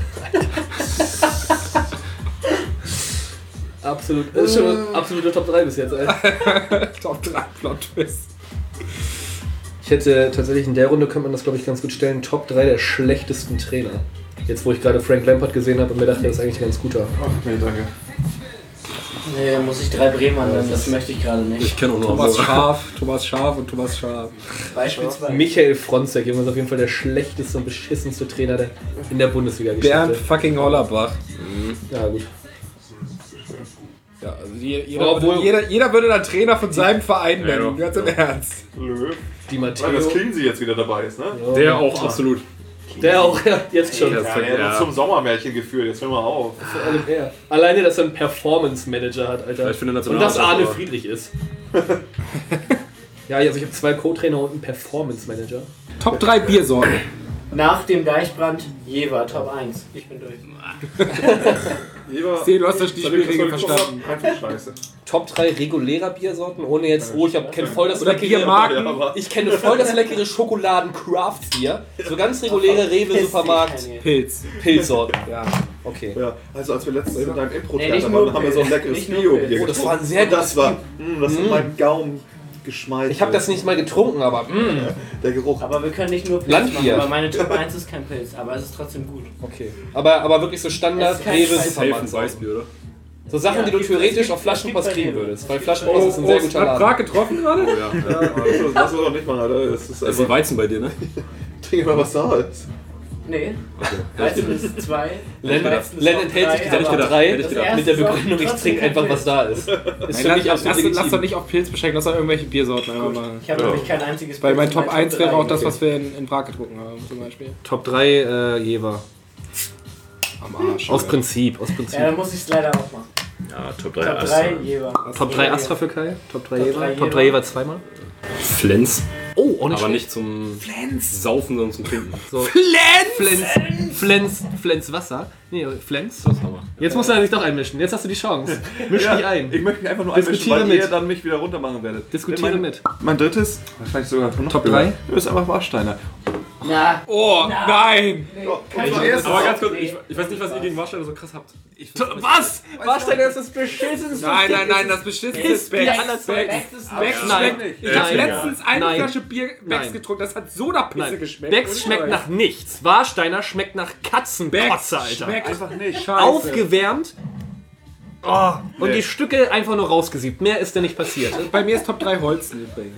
Absolut, das ist schon absolute Top 3 bis jetzt, ey. Top 3 Plot-Twist. Ich hätte tatsächlich in der Runde, könnte man das glaube ich ganz gut stellen, Top 3 der schlechtesten Trainer. Jetzt wo ich gerade Frank Lampard gesehen habe und mir dachte, das ist eigentlich ein ganz guter. Ach, nee, danke. Nee, da muss ich 3 Bremer nennen, das möchte ich gerade nicht. Ich kenne auch noch Thomas Schaf und Thomas Schaf. Beispielsweise. Michael Fronzek, Junge, ist auf jeden Fall der schlechteste und beschissenste Trainer in der Bundesliga-Geschichte. Bernd fucking Hollerbach. Ja gut. Ja, also Obwohl- jeder würde dann Trainer von seinem Verein Ja, nennen, ja. ganz im Ernst. Löw. Die Weil das Matteo. Cleansey jetzt wieder dabei ist, ne? Der auch, absolut. Der auch, ja, jetzt schon. Ja, Ja, der hat uns zum Sommermärchen geführt, jetzt hör mal auf. Vor allem er. Alleine, dass er einen Performance-Manager hat, Alter. Vielleicht für eine Und dass Arne Nationalmannschaft, Friedrich ist. Ja, also ich habe 2 Co-Trainer und einen Performance-Manager. Top 3 Biersorten. Nach dem Deichbrand Jever, Top 1. Ich bin durch. Lieber. Sehe, du hast das die Spielregel verstanden. Einfach scheiße. Top 3 regulärer Biersorten, ohne jetzt, oh, kenne voll das Oder leckere... Biermarken. Ich kenne voll das leckere Schokoladen-Craft-Bier. So ganz reguläre Rewe-Supermarkt. Pilz. Pilzsorten. Ja. Okay. Ja, also als wir letztens in deinem Nee, Impro-Theater nicht nur waren, haben wir so ein Pilz. leckeres Nicht nur Bio-Bier Pilz. Oh, das getrunken. war ein sehr Und das gutes war, das hat meinen Gaumen geschmeichelt. Ich habe das nicht mal getrunken, aber Der Geruch. Aber wir können nicht nur Pilz Landbier. machen, aber meine Top 1 ist kein Pilz, aber es ist trotzdem gut. okay. Aber wirklich so Standard Es ist kein Rewe Scheiß. Safe ein Supermarkt. Weißbier, oder? So Sachen, Ja, die du gibt- theoretisch es gibt- auf Flaschenpost es gibt kriegen bei würdest. Weil Flaschenpost ist ein sehr guter Hat Laden. Prag getroffen gerade? Ja, das war doch nicht mal, Alter. Es ist Das ist einfach, ein Weizen bei dir, ne? trink mal was da ist. Nee. Weizen ist 2. Len enthält sich dieser Top 3 mit der Begründung, ich trinke einfach, was da ist. Ist für mich absolut Lass doch legitim. nicht auf Pilz beschränken, lass doch irgendwelche Biersorten einfach machen. Ich habe nämlich kein einziges Weil mein Pilz Top in 1 wäre auch das, drei. was wir in Prag getrunken haben, zum Beispiel. Top 3 Jever. Am Arsch. Aus Prinzip, aus Prinzip. Ja, dann muss ich es leider auch machen. Ja, Top 3 Top 3 Astra. Jever. Top 3 Astra für Kai, Top 3 Top Jever, 3 Top 3 Jever zweimal. Flens. Oh, auch nicht Aber schlecht. nicht zum Saufen, sondern zum Trinken. So. Flens Wasser. Nee, Flens. Das haben wir. Jetzt muss er sich doch einmischen. Jetzt hast du die Chance. Misch dich ein. Ich möchte mich einfach nur Diskutiere einmischen, weil mit. ihr dann mich wieder runter machen werdet. Diskutiere Denn mit. Mein drittes, wahrscheinlich sogar noch Top höher, 3? ist einfach Warsteiner. Na, Oh, nein! Aber ganz kurz, ich weiß nicht, was ihr gegen Warsteiner so krass habt. Was? Warsteiner ist das beschissenste. Nein, das beschissenste ist Becks. Becks Nein. schmeckt. Ich habe Nein. letztens eine Nein. Flasche Bier Becks Nein. getrunken, das hat so nach Pisse Nein. geschmeckt. Becks schmeckt nach nichts. Warsteiner schmeckt nach Katzenkotze, Alter. Schmeckt Einfach nicht. scheiße. Aufgewärmt. Oh, und die Stücke einfach nur rausgesiebt. Mehr ist denn nicht passiert. Bei mir ist Top 3 Holzen übrigens.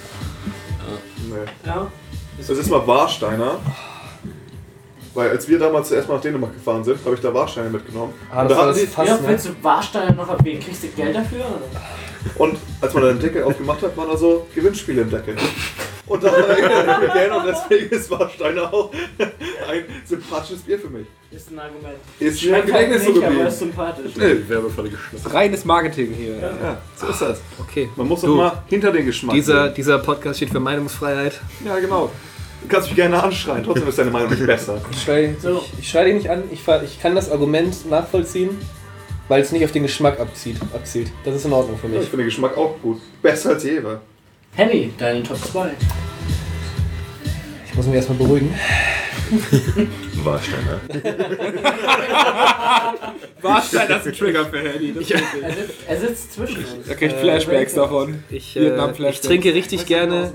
Nee. ja. Das ist mal Warsteiner. Weil als wir damals zuerst mal nach Dänemark gefahren sind, habe ich da Warsteiner mitgenommen. Ah, Und das da war hatten das sie- Fass, Ja, ne? willst du Warstein noch abwägen? Kriegst du Geld dafür? Oder? Und als man dann den Deckel aufgemacht hat, waren da so Gewinnspiele im Deckel. Und daran erinnere ich mich gerne und deswegen ist Warsteiner auch ein sympathisches Bier für mich. Ist ein Argument. Ist mir im Schmeckt halt Gedächtnis so nicht, aber geblieben. ist sympathisch. Werbevöllige Schluss. Reines Marketing hier. Ja, so ist das. Okay. Man muss Du, doch mal hinter den Geschmack sehen. Dieser Podcast steht für Meinungsfreiheit. Ja, genau. Du kannst mich gerne anschreien, trotzdem ist deine Meinung nicht besser. Ich schreie dich nicht an, ich kann das Argument nachvollziehen, weil es nicht auf den Geschmack abzielt. Das ist in Ordnung für Ja, mich. ich finde den Geschmack auch gut. Besser als Jever. Henny, deine Top 2. Ich muss mich erstmal beruhigen. Warsteiner. Warsteiner ist ein Trigger für Handy. Er sitzt zwischen uns. Da krieg ich Flashbacks davon. Ich Vietnam-Flashbacks. trinke richtig gerne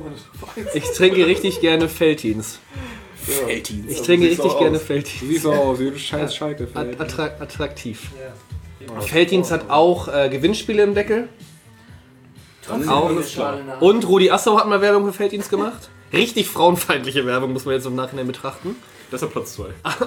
Feltins. Feltins. Ich trinke sieht's richtig auch gerne aus. Feltins. Du siehst so aus, wie du scheiß Scheite. Attraktiv. Feltins hat auch Gewinnspiele im Deckel. Auch. Und Rudi Assauer hat mal Werbung für Feltins gemacht. Richtig frauenfeindliche Werbung, muss man jetzt im Nachhinein betrachten. Das ist Platz 2.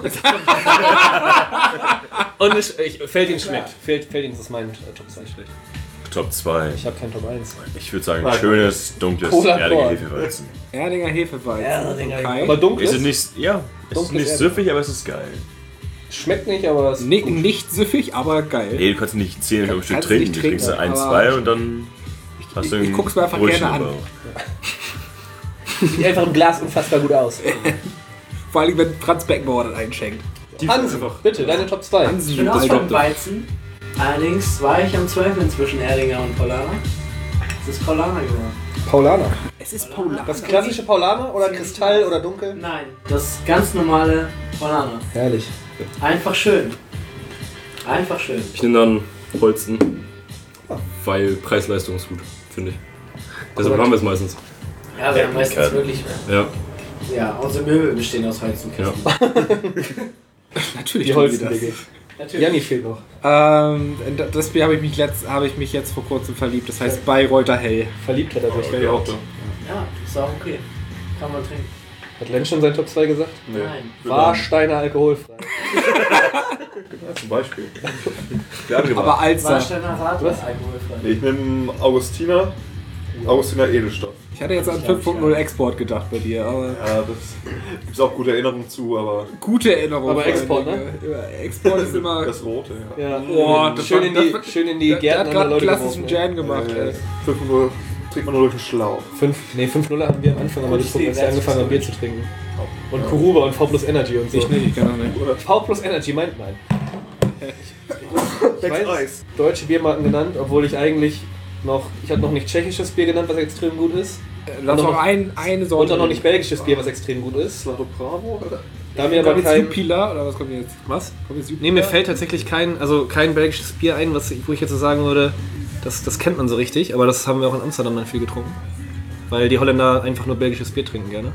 Und Feltins schmeckt. Feltins ist mein Top 2 schlecht. Top 2. Ich habe kein Top 1. Ich würde sagen, schönes, dunkles, Cola erdiger Korn. Hefeweizen. Erdinger Hefeweizen. Okay. Aber dunkel Ist es nicht, ja, es ist Dunkles nicht Erde. süffig, aber es ist geil. schmeckt nicht, aber es Nicht süffig, aber geil. Nee, du kannst nicht 10 am Stück Kannst trinken. nicht Du trinkst trinken, 1, aber 2 und dann hast du ich ein guck's mir einfach Brötchen gerne an. im Bauch. sieht einfach im Glas unfassbar gut aus. Vor allem, wenn Franz Beckenbauer das einschenkt. Hansen, bitte, deine Top 2. Ich bin auch von Weizen. Allerdings war ich am Zweifeln zwischen Erdinger und Paulaner. Es ist Paulaner geworden. Paulaner. Es ist Paulaner. Das klassische Paulaner oder Kristall oder Dunkel? Nein, das ganz normale Paulaner. Herrlich. Einfach schön. Einfach schön. Ich nehme dann Holsten, weil Preis-Leistung ist gut, finde ich. Deshalb haben wir es meistens. Ja, wir haben meistens wirklich. Ja. Ja, unsere Möbel bestehen aus Holzenkisten. Natürlich. Die Holzdecke. Natürlich. Janni fehlt noch. Das Bier habe ich mich jetzt vor kurzem verliebt. Das heißt Bayreuther Hell. Verliebt hat er sich. Ja, auch da. Ja, ist auch okay. Kann man trinken. Hat Len schon sein Top 2 gesagt? Nee. Nein. Warsteiner alkoholfrei. Ja, zum Beispiel. Gerne gemacht. Aber Alster. Warsteiner Rad ist alkoholfrei. Nee, ich nehme Augustiner Edelstoff. Ich hatte jetzt an 5.0 Export gedacht bei dir, aber Ja, das gibt's auch gute Erinnerungen zu, aber gute Erinnerung. Aber vor Export, allen Dingen. Ja, Export ist immer. das Rote, ja. Ja. Boah, das schön, war- schön in die Der hat Gärten gerade anderer einen Leute klassischen geworfen, Jan gemacht, ey. 5:0 trinkt man nur durch den Schlauch. 5-0 haben wir am Anfang aber getrunken, als wir angefangen haben Bier zu trinken. Und Kuruba und V plus Energy und so. Ich nicht, ich kann auch nicht. V plus Energy meint man. Ich weiß, Eis. deutsche Biermarken genannt, obwohl ich eigentlich ich habe noch nicht tschechisches Bier genannt, was extrem gut ist. Lass Und noch noch- eine Und Sorte. auch noch nicht belgisches Bier, was extrem gut ist. Slado Bravo, oder? Da haben wir aber Kommt jetzt kein... Jupiler oder was kommt jetzt? Was? Kommt jetzt Nee, mir fällt tatsächlich kein belgisches Bier ein, wo ich jetzt so sagen würde, das kennt man so richtig, aber das haben wir auch in Amsterdam dann viel getrunken. Weil die Holländer einfach nur belgisches Bier trinken gerne.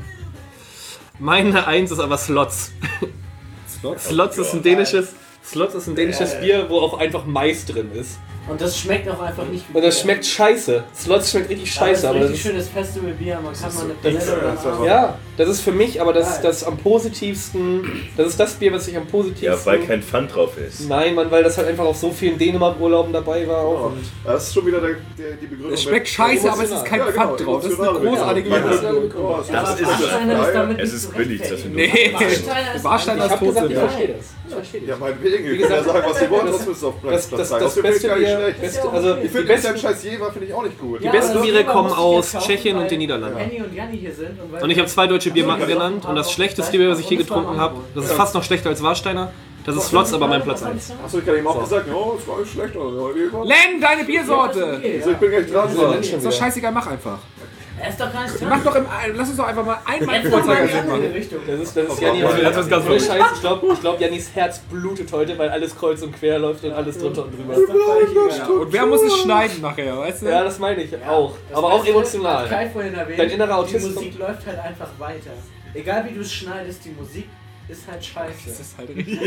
Meine Eins ist aber Slots. Slots ist ein dänisches Bier, wo auch einfach Mais drin ist. Und das schmeckt auch einfach nicht wie Und das Bier. schmeckt scheiße. Slots schmeckt richtig scheiße, aber das das ist ist, ein richtig schönes Festivalbier. Man kann mal eine das Palette ist oder einfach- ja, das ist für mich aber das am positivsten, das ist das Bier, was ich am positivsten... Ja, weil kein Pfand drauf ist. Nein, Mann, weil das halt einfach auf so vielen Dänemark-Urlauben dabei war auch. Und Das ist schon wieder die Begründung. Es schmeckt scheiße, aber es ist kein Pfand drauf. Das ist eine großartige Begründung. Das ist Warsteiner ist damit Es nicht ist zu billig, das rechtfertigen. wir Nee, Warsteiner ich ist hab gesagt, ich tot. verstehe das. Ich verstehe das. Ja, meinetwegen. Wie Ihr könnt ja gesagt, sagen, was ihr wollt, das- trotzdem ist es auf Das, Platz 3. das beste Bier, also Ich die finde, besten, den scheiß Jever finde ich auch nicht gut. die besten aber Biere das kommen muss ich aus jetzt kaufen, Tschechien und weil den Niederlanden. Henny und Janni hier sind. Und ich habe 2 deutsche Biermarken genannt und das schlechteste Bier, was ich je getrunken habe, das ist fast noch schlechter als Warsteiner, das ist Slots, aber mein Platz 1. Achso, ich habe eben auch gesagt, ja, es war nicht schlecht. Also, Len, deine Biersorte! also ich bin gleich dran. Ist doch scheißegal, mach einfach. Er ist doch gar nicht Mach doch lass uns doch einfach mal einmal einen Jetzt mach mal in die Vorzeigersinn andere machen. Richtung. Das ist Janni, das ist ganz ohne Scheiß, ich glaub, Jannis Herz blutet heute, weil alles kreuz und quer läuft und alles drunter und drüber. Ja, und wer muss es schneiden nachher, weißt du? Ja, das meine ich auch, aber auch Hat emotional. Kai vorhin erwähnt, Dein innerer die Autist Musik läuft halt einfach weiter. Egal wie du es schneidest, die Musik ist halt scheiße. Das ist halt richtig.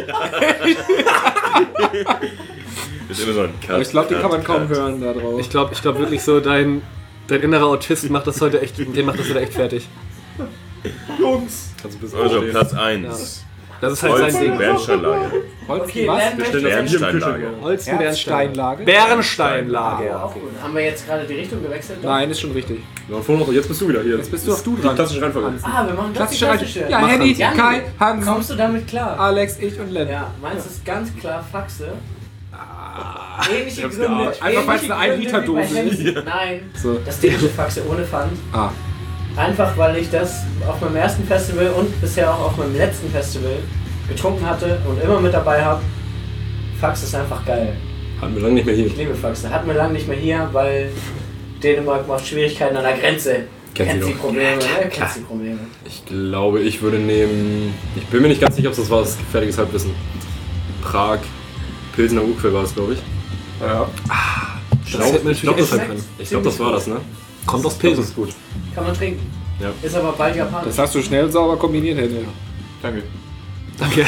Das ist immer so ein Cut. Aber ich glaube, den kann man kaum Cut. hören da drauf. Ich glaube wirklich so, dein innerer Autist macht das heute echt, den macht das heute echt fertig. Jungs, Kannst du ein bisschen Also aufstehen. Platz 1. Das ist halt sein Ding. Bernsteinlage. Okay, was? Bernsteinlage. Holzenbernsteinlage. Bernsteinlage. Auch gut. Haben wir jetzt gerade die Richtung gewechselt? Nein, ist schon richtig. Ja, vorhin noch, jetzt bist du wieder hier. Jetzt bist du auch du Die dran. klassische Reihenfolge. Ah, wir machen das Klassische Reihenfolge. Ja, Mach Henny, Hans. Kai, Hans, Kommst du damit klar? Alex, ich und Len. Ja, meins ist ganz klar Faxe. Ähnliche hab's Gründe. geahnt. Einfach, weil es eine ähnliche Gründe 1-Liter-Dose wie bei Henny. Nein, So. das dänische Faxe ohne Pfand. Ah. Einfach weil ich das auf meinem ersten Festival und bisher auch auf meinem letzten Festival getrunken hatte und immer mit dabei habe. Faxe ist einfach geil. Hatten wir lange nicht mehr hier. Ich liebe Faxe. Hatten wir lange nicht mehr hier, weil Dänemark macht Schwierigkeiten an der Grenze. Kennt sie die doch. Probleme, ne? Kennt die Probleme. Ich glaube, ich würde nehmen. Ich bin mir nicht ganz sicher, ob das war, das gefährliches Halbwissen. Prag, Pilsener Urquell war es, glaube ich. Ja. Ich glaube, schmeckt das war das, ne? Kommt aus Das Pilsen. ist gut. Kann man trinken. Ja. Ist aber bald japanisch. Das hast du schnell und sauber kombiniert, Henny. Danke. Danke.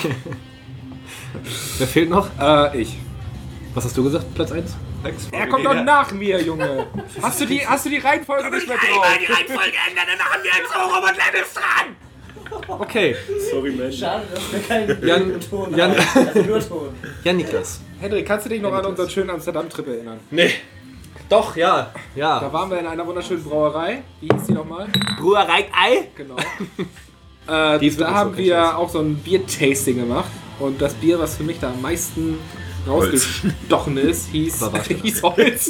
Wer fehlt noch? Ich. Was hast du gesagt? Platz 1? Er kommt doch nach mir, Junge. Hast du die Reihenfolge nicht mehr drauf? Die Reihenfolge ändern, dann machen wir jetzt so rum und Len ist dran. Okay. Sorry, Mensch. Schade, dass wir keinen Jan- Ton Jan- haben. Also nur Ton. Jan Niklas. Hendrik, kannst du dich noch an unseren schönen Amsterdam-Trip erinnern? Nee. Doch, ja. Da Ja. waren wir in einer wunderschönen Brauerei. Wie hieß die nochmal? Brauerei Ei. Genau. Die ist Da wirklich haben so, wir auch so ein Bier-Tasting gemacht. Und das Bier, was für mich da am meisten rausgestochen ist, hieß Holz.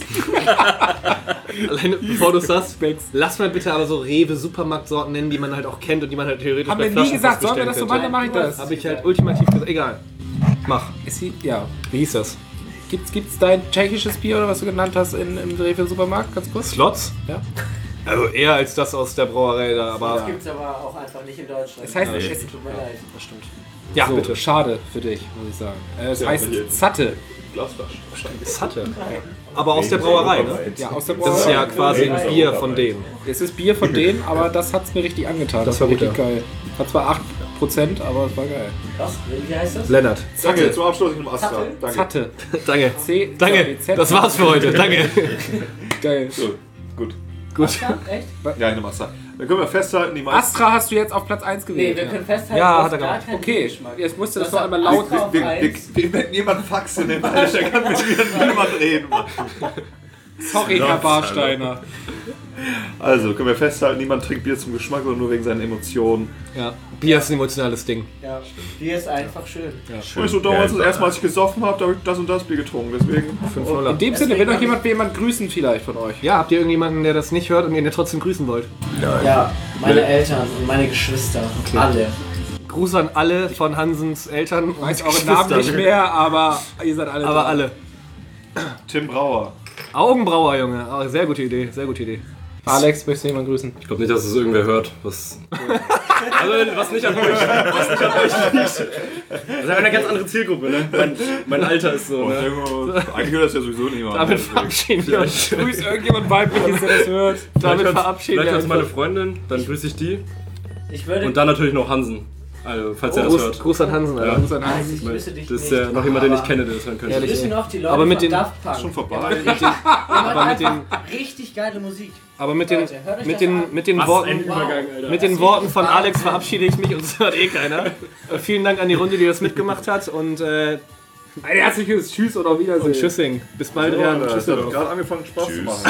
Alleine, bevor du sagst, lass mal bitte aber so Rewe-Supermarktsorten nennen, die man halt auch kennt und die man halt theoretisch Haben wir nie gesagt, sollen wir das so machen, dann mache ich das. Habe ich halt ultimativ gesagt, egal. Mach. Ja. Wie hieß das? Gibt's dein tschechisches Bier oder was du genannt hast im Rewe-Supermarkt? Ganz kurz. Slots? Ja. Also eher als das aus der Brauerei da, aber... Das gibt's aber auch einfach nicht in Deutschland. Das heißt, Ja, es tut mir leid. Das stimmt. Ja, so, bitte. schade für dich, muss ich sagen. Es heißt für jeden. Zatte. Glasflasche. Satte. Aber aus der Brauerei, ne? Ja, aus der Das ist ja quasi ein Bier von denen. Es ist Bier von denen, aber das hat's mir richtig angetan. Das war richtig geil. Hat zwar 8%, aber es war geil. Was? Wie heißt das? Lennart. Danke, zum Abschluss in dem Astra. Zatte? Danke. Zatte. Danke. C Danke. Z. Das war's für heute. Danke. Geil. Gut. Gut. Ja, echt? Ja, in dem Astra. Dann können wir festhalten, die meisten... Astra hast du jetzt auf Platz 1 Nee, gewählt. wir können festhalten, Ja, du hat er hast gar gemacht. keinen Okay, Geschmack. jetzt musst du das Das noch hat einmal laut... Astra auf eins. Wenn jemand Faxe nennt, Alter, der kann mit mir niemand reden. Mann. Sorry, Herr Barsteiner. Also, können wir festhalten, niemand trinkt Bier zum Geschmack, sondern nur wegen seinen Emotionen. Ja. Bier ist ein emotionales Ding. Ja, Bier ist einfach schön. Und so damals das erste Mal, als ich gesoffen habe, da habe ich das und das Bier getrunken. Deswegen... 5-0. In dem Sinne, will noch jemand grüßen vielleicht von euch. Ja, habt ihr irgendjemanden, der das nicht hört und den ihr trotzdem grüßen wollt? Ja, meine Eltern und meine Geschwister. Alle. Gruß an alle von Hansens Eltern. Ich weiß euren Namen nicht mehr, aber ihr seid alle Aber da. alle. Tim Brauer. Augenbrauer, Junge. Oh, sehr gute Idee, sehr gute Idee. Alex, möchtest du jemanden grüßen? Ich glaube nicht, dass es irgendwer hört, was. Also, was nicht an euch. Was nicht an euch liegt. Das ist ja eine ganz andere Zielgruppe, ne? Mein Alter ist so, ne? Eigentlich hört das ja sowieso niemand. Damit verabschieden wir uns. Grüß irgendjemand weibliches, der das hört. Damit verabschieden Vielleicht wir als meine uns. Freundin, dann grüße ich die. Ich würde. Und dann natürlich noch Hansen. Also, falls er das Gruß, hört. Gruß an Hansen, Alter. Grüß an Nein, Hansen. ich grüße dich Das ist nicht. ja noch jemand, den ich kenne, der das hören könnte. Ehrlich. Ich grüße noch die Leute Aber mit von den- Daft Punk. Schon vorbei. Ihr macht mit den- einfach richtig geile Musik. Aber mit den, Leute, hört euch mit das den, an. mit den Was Worten... ein Übergang, Alter. Mit den Worten von Alex verabschiede ich mich und es hört eh keiner. Vielen Dank an die Runde, die das mitgemacht hat und Ein herzliches Tschüss und auf Wiedersehen. Tschüssing. Bis bald, Ja, Jan. das Tschüss. hat gerade angefangen Spaß zu machen.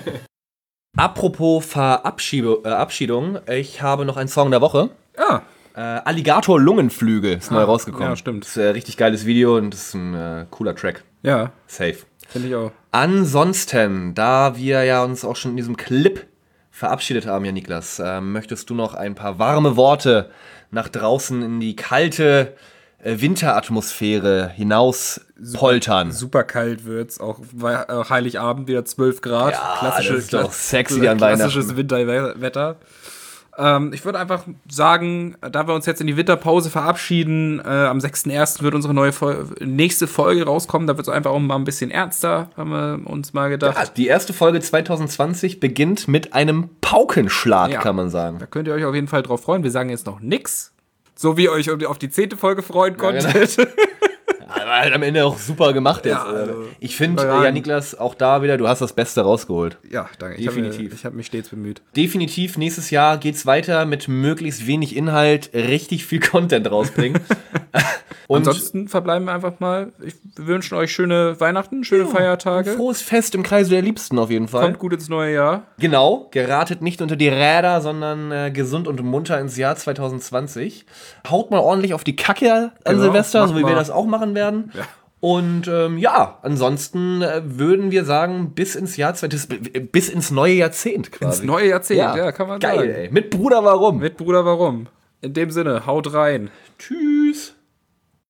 Apropos Verabschiedung, ich habe noch einen Song der Woche. Ja. Alligator Lungenflügel ist neu rausgekommen. ja, stimmt. Das ist ein richtig geiles Video und das ist ein cooler Track. Ja, Safe. finde ich auch. Ansonsten, da wir ja uns auch schon in diesem Clip verabschiedet haben, ja Niklas, möchtest du noch ein paar warme Worte nach draußen in die kalte Winteratmosphäre hinaus poltern? Super kalt wird's, auch bei Heiligabend wieder 12 Grad. Ja, das ist doch sexy an klassisches Winterwetter. Ich würde einfach sagen, da wir uns jetzt in die Winterpause verabschieden, am 6.1. wird unsere nächste Folge rauskommen. Da wird es einfach auch mal ein bisschen ernster, haben wir uns mal gedacht. Ja, die erste Folge 2020 beginnt mit einem Paukenschlag, Ja. kann man sagen. Da könnt ihr euch auf jeden Fall drauf freuen. Wir sagen jetzt noch nix. So wie ihr euch auf die 10. Folge freuen konntet. Aber halt am Ende auch super gemacht jetzt. Ja, also, ich finde, ja, Niklas, auch da wieder, du hast das Beste rausgeholt. Ja, danke. Definitiv. Ich habe mich stets bemüht. Definitiv, nächstes Jahr geht's weiter mit möglichst wenig Inhalt, richtig viel Content rausbringen. Und ansonsten verbleiben wir einfach mal. Wir wünschen euch schöne Weihnachten, schöne Feiertage. frohes Fest im Kreise der Liebsten auf jeden Fall. Kommt gut ins neue Jahr. Genau, geratet nicht unter die Räder, sondern gesund und munter ins Jahr 2020. Haut mal ordentlich auf die Kacke an Genau, Silvester, macht so wie mal. wir das auch machen werden. Ja. Und ansonsten würden wir sagen, bis ins neue Jahrzehnt quasi. Ins neue Jahrzehnt, ja, kann man Geil, sagen. ey. Mit Bruder, warum? Mit Bruder, warum? In dem Sinne, haut rein. Tschüss.